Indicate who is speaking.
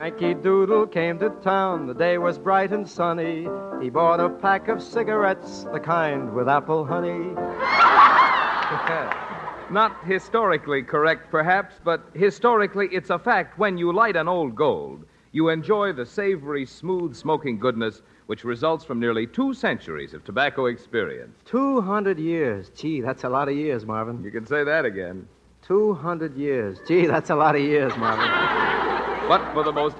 Speaker 1: Yankee Doodle came to town. The day was bright and sunny. He bought a pack of cigarettes, the kind with apple honey.
Speaker 2: Not historically correct, perhaps, but historically it's a fact. When you light an Old Gold, you enjoy the savory, smooth, smoking goodness which results from nearly 2 centuries of tobacco experience.
Speaker 1: 200 years. Gee, that's a lot of years, Marvin.
Speaker 2: You can say that again.
Speaker 1: 200 years. Gee, that's a lot of years, Marvin.
Speaker 2: But for the most